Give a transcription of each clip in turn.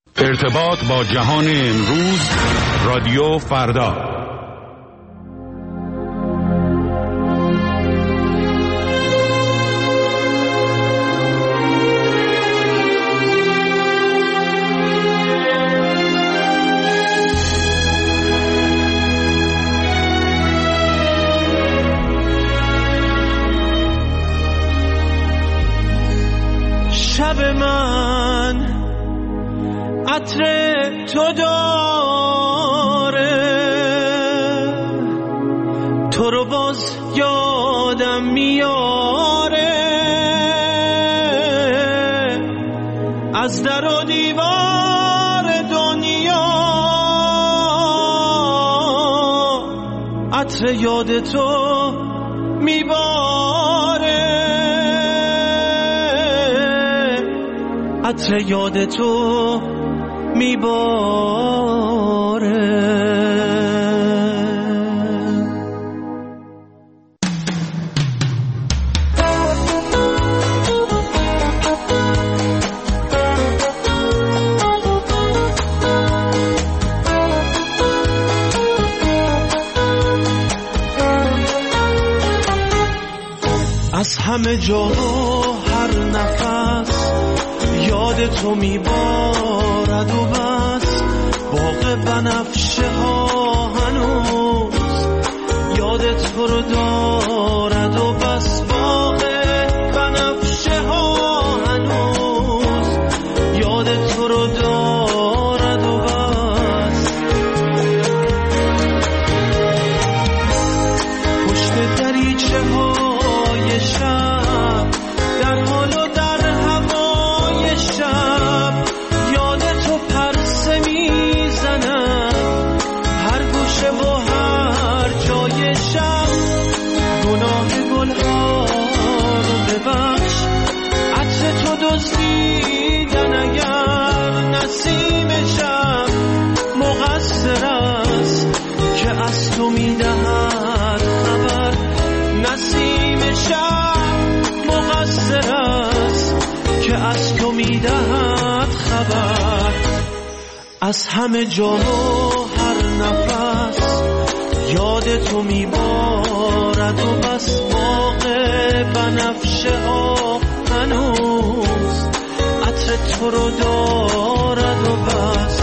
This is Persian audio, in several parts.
ارتباط با جهان امروز، رادیو فردا. شب من عطر تو داره، تو رو باز یادم میاره، از در و دیوار دنیا عطر یاد تو میباره، عطر یاد تو میباره. از همه جا هر نفس یاد تو میبارد و بس، باغ بنفشه ها هنوز یاد تو رو دارد و بس، باغ بنفشه ها هنوز یاد تو رو دارد و بس، پشت دریچه های شب در حال و در هوای شب یاد تو پرسه میزند، هر گوشه و هر جای شب، گناه گلها رو ببخش، عطر تو دزدیدن اگر نسیم شب مقصر است که از تو میدهد خبر، نسیم شب مقصر است که از تو میدهد خبر. از همه جا و هر نفس یاد تو میبارد و بس، باغ بنفشه ها هنوز عطر تو رو دارد و بس.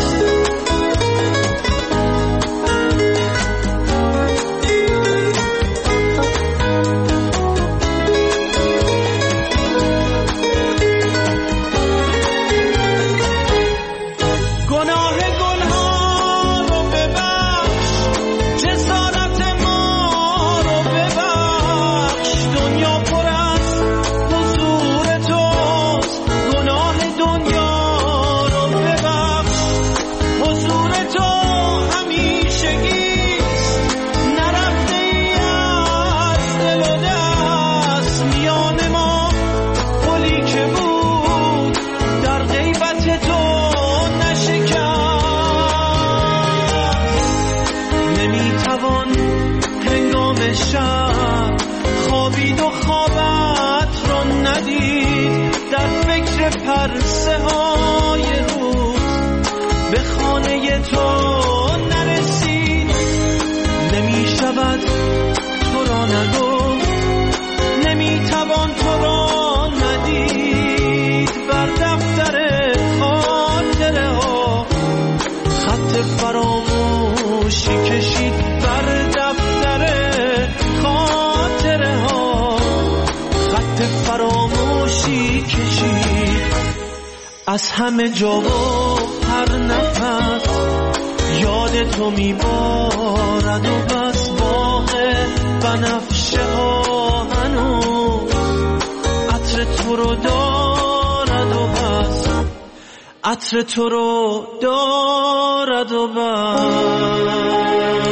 خوابید و خوابت رو ندید، در فکر پرسه های روز به خانه تو نرسید، نمی شود تو را نگفت، نمی توان تو را ندید، بر دفتر خاطره ها خط فراموشی کشید، بر دفتر خاطره ها خط فراموشی کشید. از همه جا و هر نفس یاد تو میبارد و بس، باغ بنفشه ها هنوز عطر تو رو دارد و بس، عطر تو رو دارد و بس.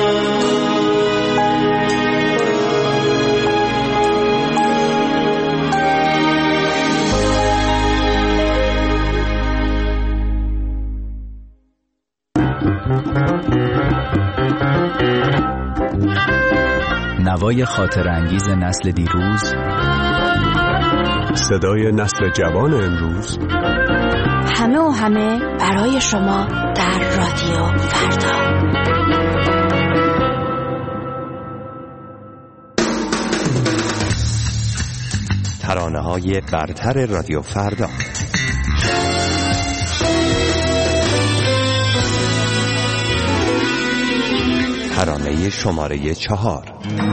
نوای خاطر انگیز نسل دیروز، صدای نسل جوان امروز، همه و همه برای شما در رادیو فردا. ترانه‌های برتر رادیو فردا. ترانه شماره 4.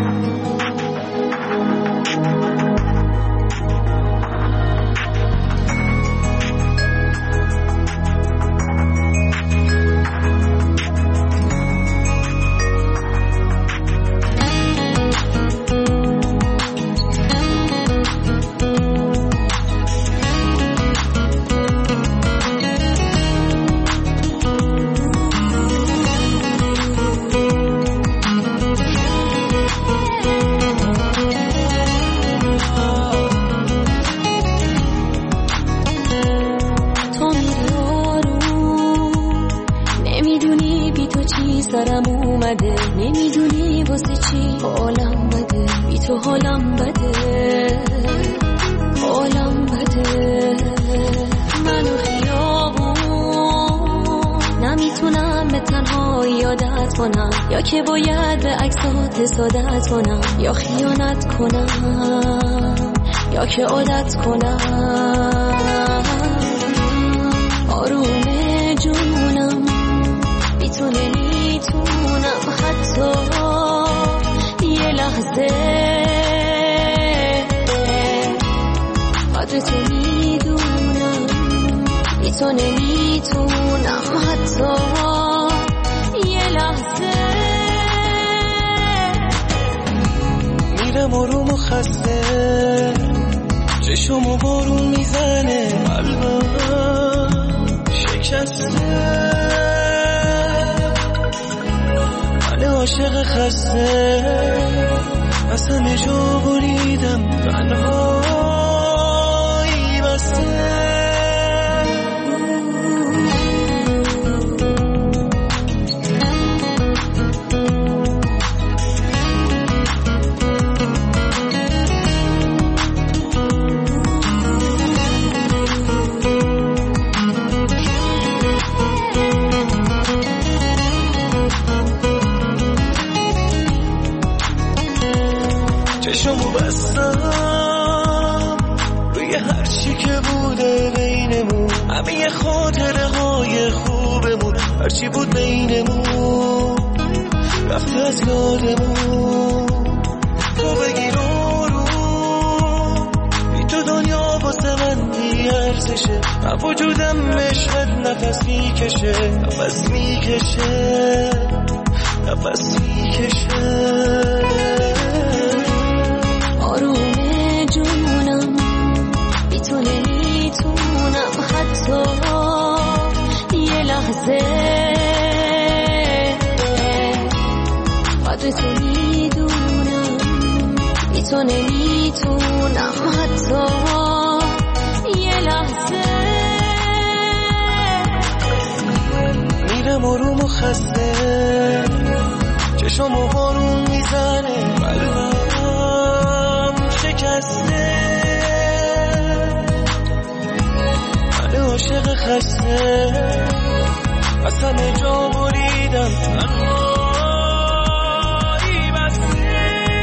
سرم اومده، نمیدونی واسه چی حالم بده، بی تو حالم بده، حالم بده. منو خیابون نمیتونم به تنهایی عادت کنم، یا که باید به عکسات حسادت کنم، یا خیانت کنم، یا که عادت کنم. آروم جونم بی تو نمیتونم حتی یه لحظه، قدر تو میدونم، بی تو نمیتونم حتی یه لحظه. میرم آروم و خسته، چشمو بارون میزنه، قلبم شکسته، عاشق خسته، از همه جا بریدم، تنهایی بسته. چشمو بستم روی هر چی که بوده بینمون، همه خاطره های خوبمون، هر چی بود بینمون رفت از یادمون. تو بگیر آروم، بی تو دنیا واسه من بی ارزشه، من وجودم مشهد نفس میکشه، نفس میکشه، نفس میکشه. آروم جونم بی تو نمیتونم حتی یه لحظه، قدر تو میدونم، بی تو نمیتونم حتی یه لحظه. میرم آروم و خسته، چشمو بارون میزنه، قلبم شکسته، من عاشق خسته، از همه جا بریدم، تنهایی بسته.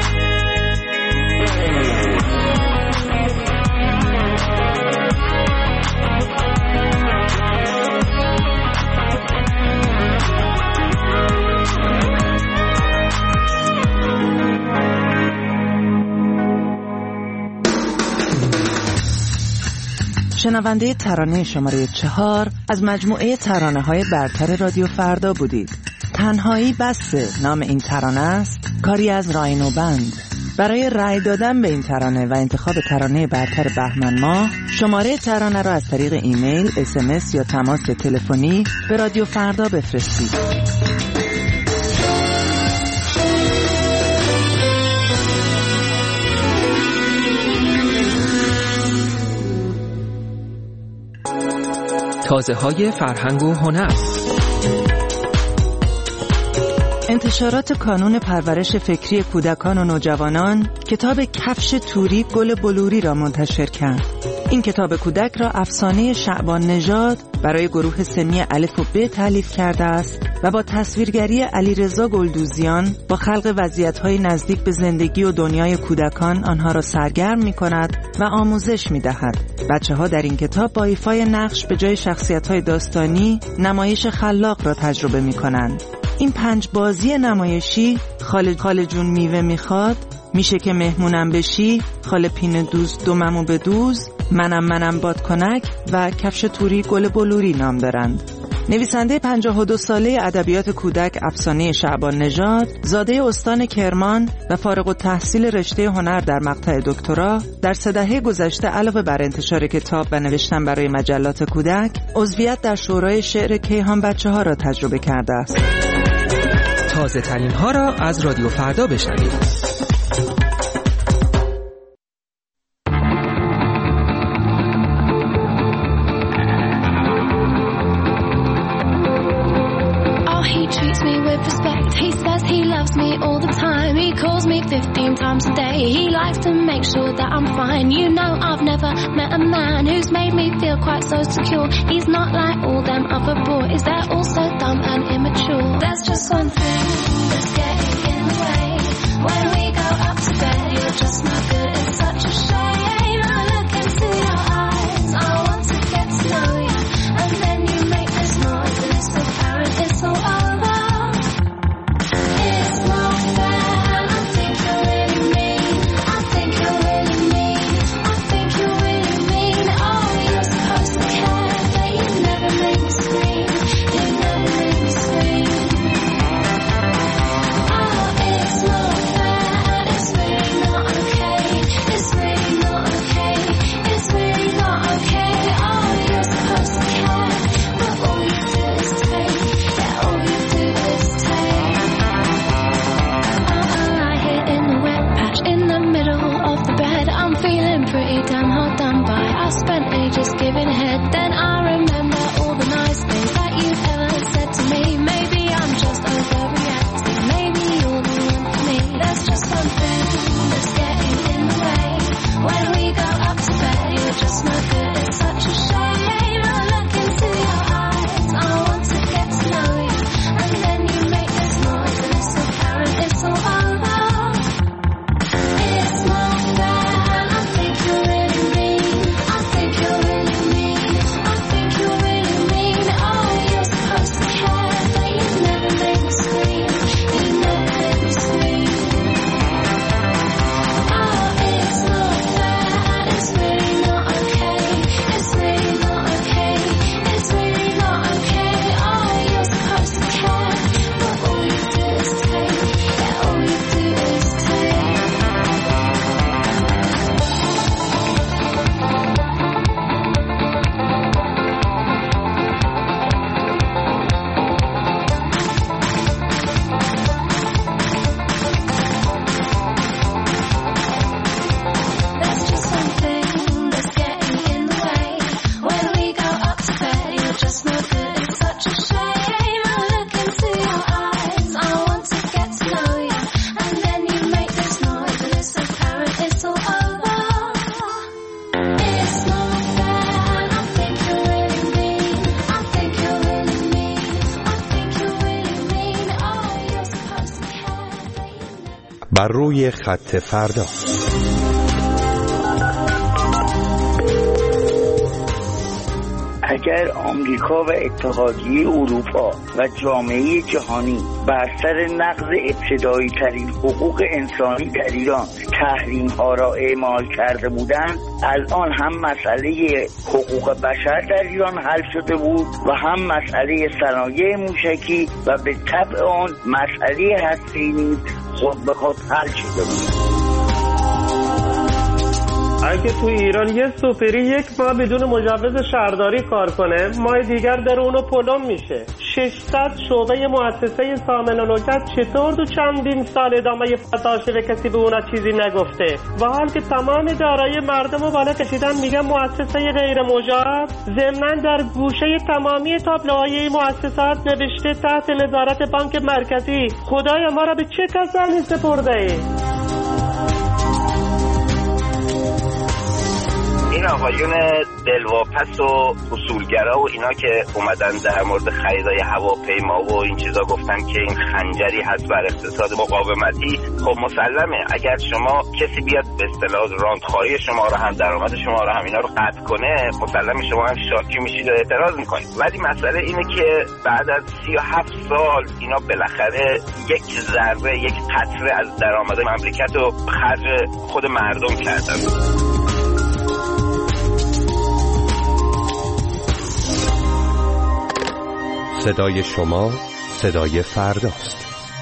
شنونده ترانه شماره 4 از مجموعه ترانه‌های برتر رادیو فردا بودید. تنهایی بسه نام این ترانه است، کاری از راینو بند. برای رأی دادن به این ترانه و انتخاب ترانه برتر بهمن ماه، شماره ترانه را از طریق ایمیل، SMS یا تماس تلفنی به رادیو فردا بفرستید. تازه‌های فرهنگ و هنر. انتشارات کانون پرورش فکری کودکان و نوجوانان کتاب کفش توری گل بلوری را منتشر کرد. این کتاب کودک را افسانه شعبان نژاد برای گروه سنی الف و ب تالیف کرده است و با تصویرگری علیرضا گلدوزیان با خلق وضعیت‌های نزدیک به زندگی و دنیای کودکان آنها را سرگرم می‌کند و آموزش می‌دهد. بچه‌ها در این کتاب با ایفای نقش به جای شخصیت‌های داستانی نمایش خلاق را تجربه می‌کنند. این 5 بازی نمایشی خاله جون میوه میخواد، میشه که مهمونم بشی، خاله پینه دوز دوممو بدوز، منم بادکنک و کفش توری گل بلوری نام دارند. نویسنده 52 ساله ادبیات کودک افسانه شعبان نژاد، زاده استان کرمان و فارغ التحصیل رشته هنر در مقطع دکترا، در 3 دهه گذشته علاوه بر انتشار کتاب و نوشتن برای مجلات کودک، عضویت در شورای شعر کیهان بچه‌ها را تجربه کرده است. تازه ترین ها را از رادیو فردا بشنوید. Treats me with respect. He says he loves me all the time. He calls me 15 times a day. He likes to make sure that I'm fine. You know I've never met a man who's made me feel quite so secure. He's not like all them other boys. They're all so dumb and immature. There's just one thing that's getting in the way. When we go up to bed, you're just not good. It's such a shame. I look into your eyes. I want to get to know you. And then you make this noise and it's apparent it's all over. Just giving head, then I remember all the nice things that you've ever said to me. Maybe I'm just overreacting, maybe you're the one for me. There's just something that's getting in the way. When we go up to bed, you're just not good. It's such a shame. I look into your eyes, I want to get to know you. And then you make this noise and it's apparent it's all over. It's not fair and I think you're really mean. I think you're really mean. I think you're really mean. Oh, you're supposed to care, but you never made me scream. You never made me scream. Oh, it's not fair and it's really not okay. It's really not okay. It's really not okay. Oh, you're supposed to care, but all you do is take. Yeah, all you do is take. There's just something that's getting in the way. When we go up to bed, you're just no good. It's such a shame. I look into your eyes. I want to get to know you. And then you make this noise and it's apparent it's all over. It's not fair and I think you're really mean. I think you're really mean. I think you're really mean. Oh, you're supposed to care, but you never. بر روی خط فردا. اگر آمریکا و اتحادیه اروپا و جامعه جهانی بر سر نقض ابتدایی ترین حقوق انسانی در ایران تحریم ها را اعمال کرده بودند، الان هم مسئله حقوق بشر در ایران حل شده بود و هم مسئله صنایع موشکی و به طبع آن مسئله هسته‌ای نیز خود به خود حل شده بود. اگه تو ایران یه سوپری 1 ماه بدون مجوز شهرداری کار کنه، ماه دیگر داره اونو پلم میشه. 600 شعبه مؤسسه سامن و نوکت چطور دو چندین سال ادامه فتاشه و کسی به اونا چیزی نگفته؟ و حال که تمام دارایی مردم رو بالا کشیدن میگن مؤسسه غیر مجاز، ضمناً در گوشه تمامی تابلوهای مؤسسات نوشته تحت نظارت بانک مرکزی. خدای ما را به چه کسانی سپرده ای؟ این آقایون دلواپس و اصولگرا و اینا که اومدن در مورد خریدای هواپیما و این چیزا گفتن که این خنجری هست بر اقتصاد مقاومتی، خب مسلمه اگر شما کسی بیاد به اصطلاح راندخواهی شما رو هم درآمد شما رو هم اینا رو قطع کنه، مسلمه شما هم شاکی میشید و اعتراض میکنید. ولی مسئله اینه که بعد از 37 سال اینا بالاخره یک ضربه، یک قطره از درآمد مملکت رو خرج خود مردم کردن. صدای شما صدای فرداست.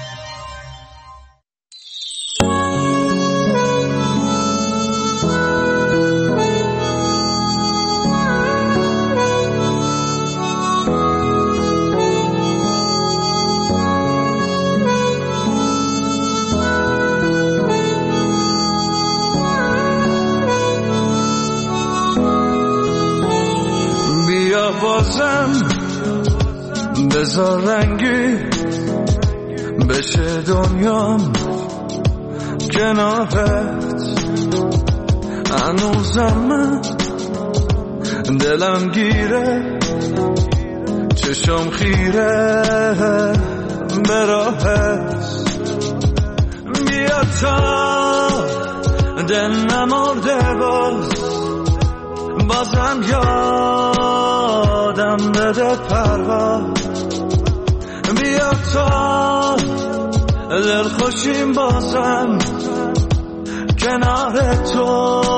بیا بازم بذار رنگی بشه دنیام کنارت، هنوزم من دلم گیره، چشم خیره به راهت. بیا تا دل نمرده بازم یادم بده پرواز. بیا تا دل خوشیم بازم کنار تو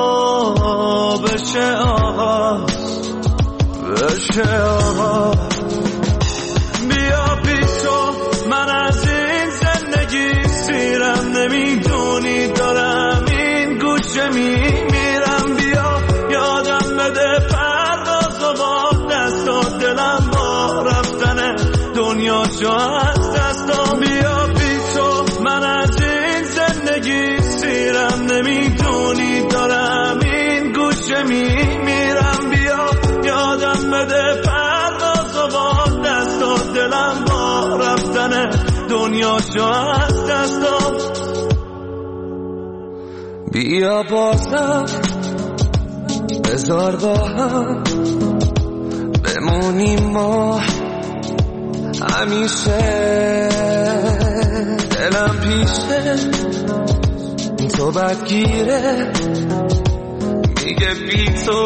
بشه آغاز، بشه آغاز. بیا بی تو من از این زندگی سیرم، نمیدونی دارم این گوشه میمیرم. بیا یادم بده پرواز و با دست و دلم با رفتن دنیا جا از دستم. بیا بی تو من از این زندگی سیرم، نمیدونی دارم این گوشه میمیرم. بیا یادم بده پرواز و با دست و دلم با رفتن دنیا جا از دستم. بیا بازم بذار با هم بمونیم ما همیشه، دلم پیشه تو بدگیره، میگه بی تو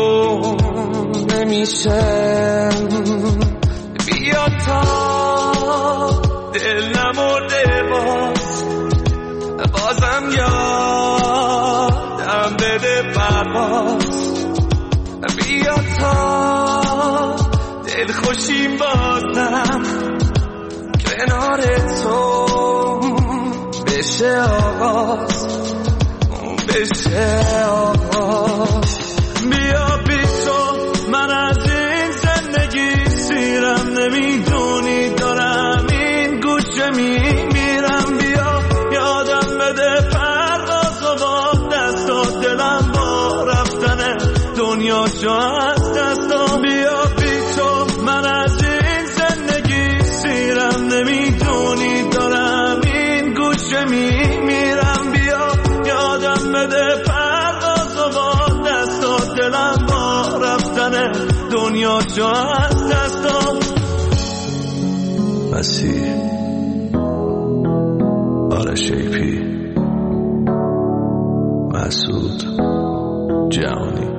نمیشه. بیا تا دل نمرده بازم یادم بده پرواز. بیا تا دل خوشیم بازم کنار تو بشه آغاز، بشه آغاز. بیا بی تو من از این زندگی سیرم، نمیدونی دارم این گوشه میمیرم. بیا یادم بده پرواز و با دست و دلم با رفتن دنیا جا از دستم. بیا بی تو من از این زندگی سیرم، نمیدونی دارم این گوشه میمیرم. بیا یادم بده پرواز و با دست و دلم با رفتن دنیا جا از دستم. مسیح آل شیپی مسعود جهانی.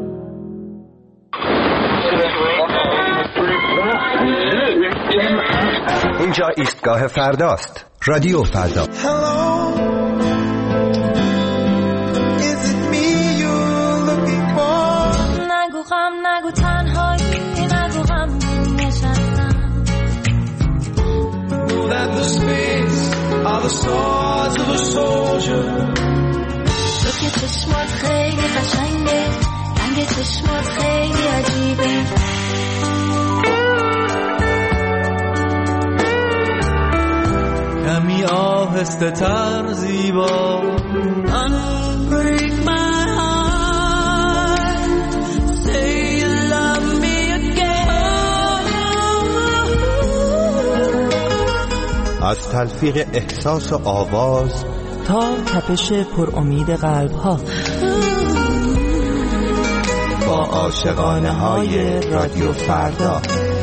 اینجا ایستگاه فرداست. رادیو فردا. نگو غم، نگو تنهایی، نگو غم نشستم. تو که چشمات خیلی قشنگه، رنگ چشمات خیلی عجیبه. کمی آهسته تر زیبا. Unbreak my heart, say you love me again. از تلفیق احساس و آواز تا تپش پر امید قلب ها، عاشقانه های رادیو فردا.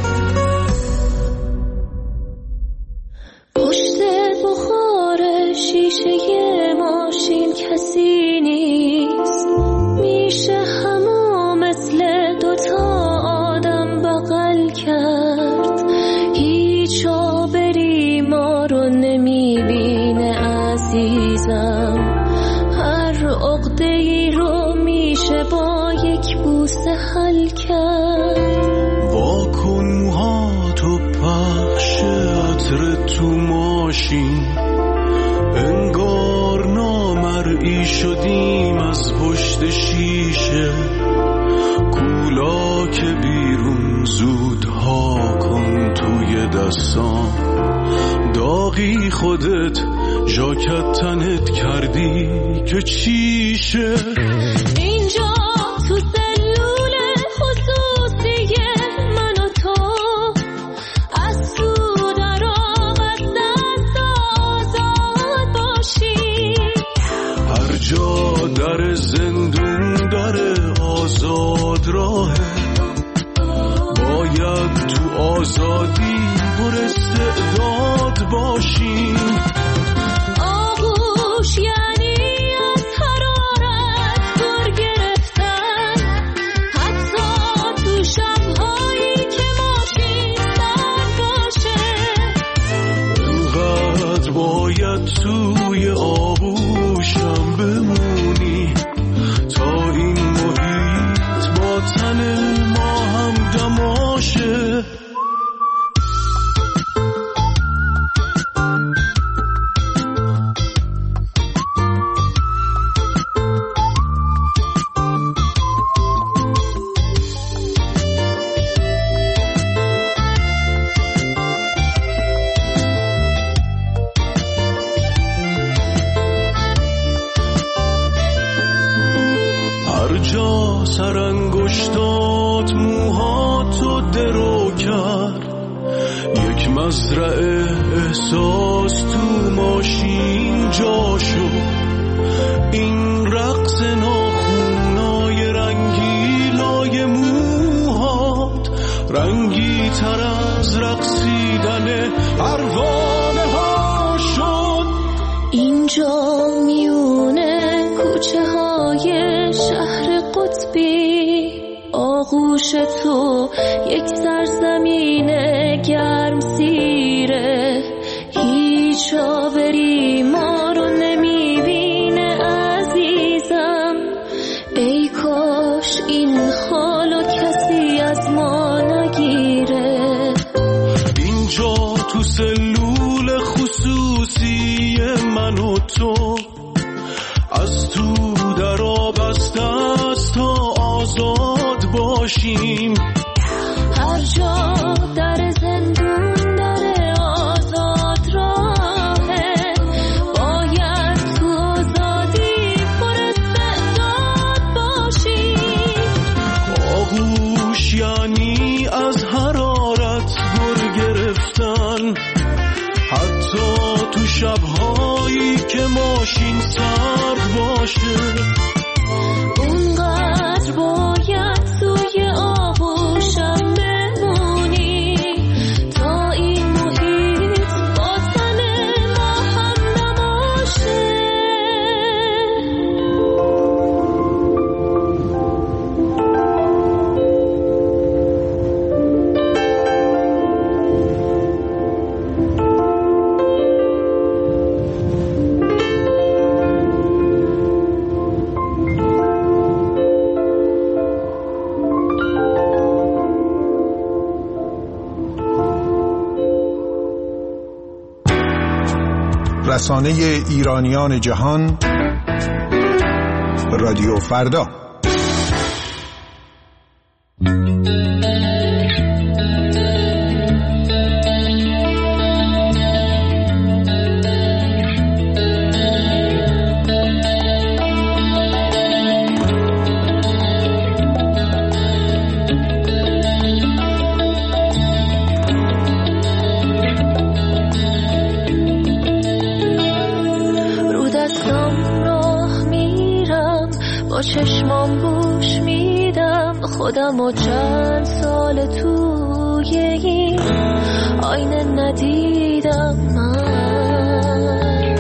پشت بخار شیشه ماشین کسی نیست، میشه همو مثل دوتا آدم بغل کرد. هیچ آبری ما رو نمیبینه عزیزم، هر عقده‌ای رو میشه با یک بوسه حل کرد. واکن موهاتو پخش عطر تو ماشین، انگار نامرئی شدیم از پشت شیشه. کولا که بیرون زودها کن توی دستام، داغی خودت ژاکت تنت کردی که چیشه. اینجا تو سلول خصوصی من و تو، از تو در آغاز دست آزاد باشی. هر جا در زندون داره آزاد راهه، باید تو آزادی پر استعداد باشیم. آغوش یعنی از حرارت دور گرفتن، حتی تو شب‌هایی که ماشین سرد باشه. اینقدر باید توی آغوشم بمونی تا این محیط با تن ما هم دماشه. هر جا سرانگشتات موهاتو درو کرد، یک مزرعه احساس تو ماشین جا شد. این رقص ناخونای رنگیلای موهات رنگی تر از رقصیدن پروانه ها شد. اینجا میونه کوچه های شهر قطبی، آغوش تو یک سرزمین گرم سیره. هیچ آبری ما رو نمیبینه عزیزم، ای کاش این حالو کسی از ما نگیره. اینجا تو سلول خصوصی من و تو، از تو در آب از دست تا آزاد باشیم. هر جا در زندون داره آزاد راهه، باید تو آزادی پر استعداد باشیم. آغوش یعنی از حرارت گر گرفتن، حتی تو شب‌هایی که ماشین سرد باشه. اونقدر باید توی آغوشم بمونی تا این محیط با تن ما هم نباشه. رسانه ایرانیان جهان رادیو فردا. چشم خودم و چند سال توی این آینه ندیدم من.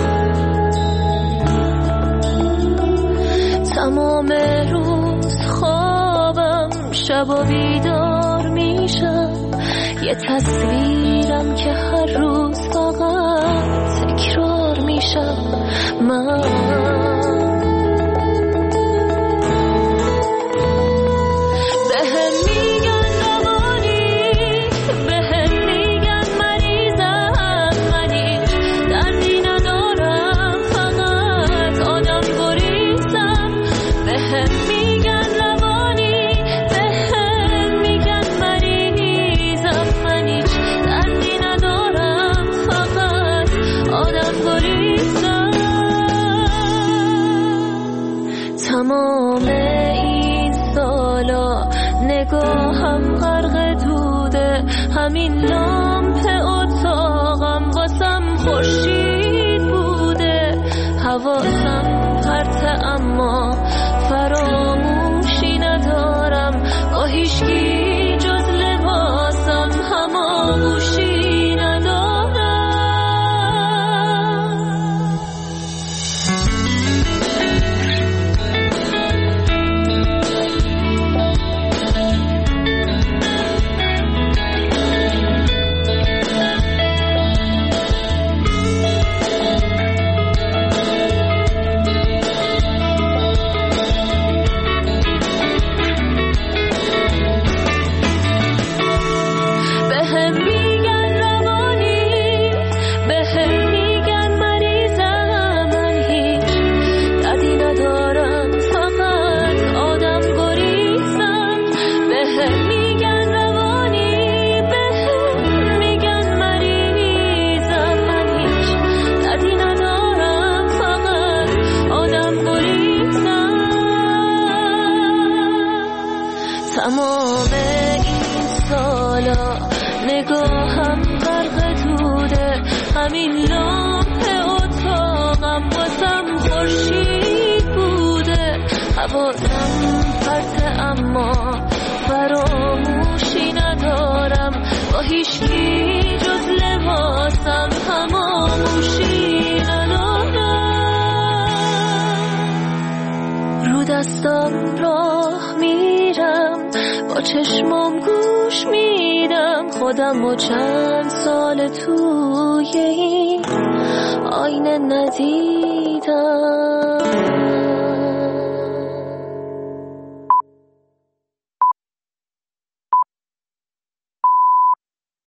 تمام روز خوابم، شب و بیدار میشم، یه تصویرم که هر روز فقط تکرار میشم من. تمام این سالا نگاهم غرق دوده، همین لامپ اتاقم واسم خورشید بوده. حواسم پرته اما فراموشی ندارم، با هیچکی جز لباسم هماغوشی ندارم. تمام این سالا نگاهم غرق دوده، همین لامپ اتاقم واسم خورشید بوده. حواسم پرته اما فراموشی ندارم، با هیچکی جز لباسم هماغوشی ندارم. رو دستم راه میرم، با چشمم گوش میدم، خودم و چند سال توی این آینه ندیدم.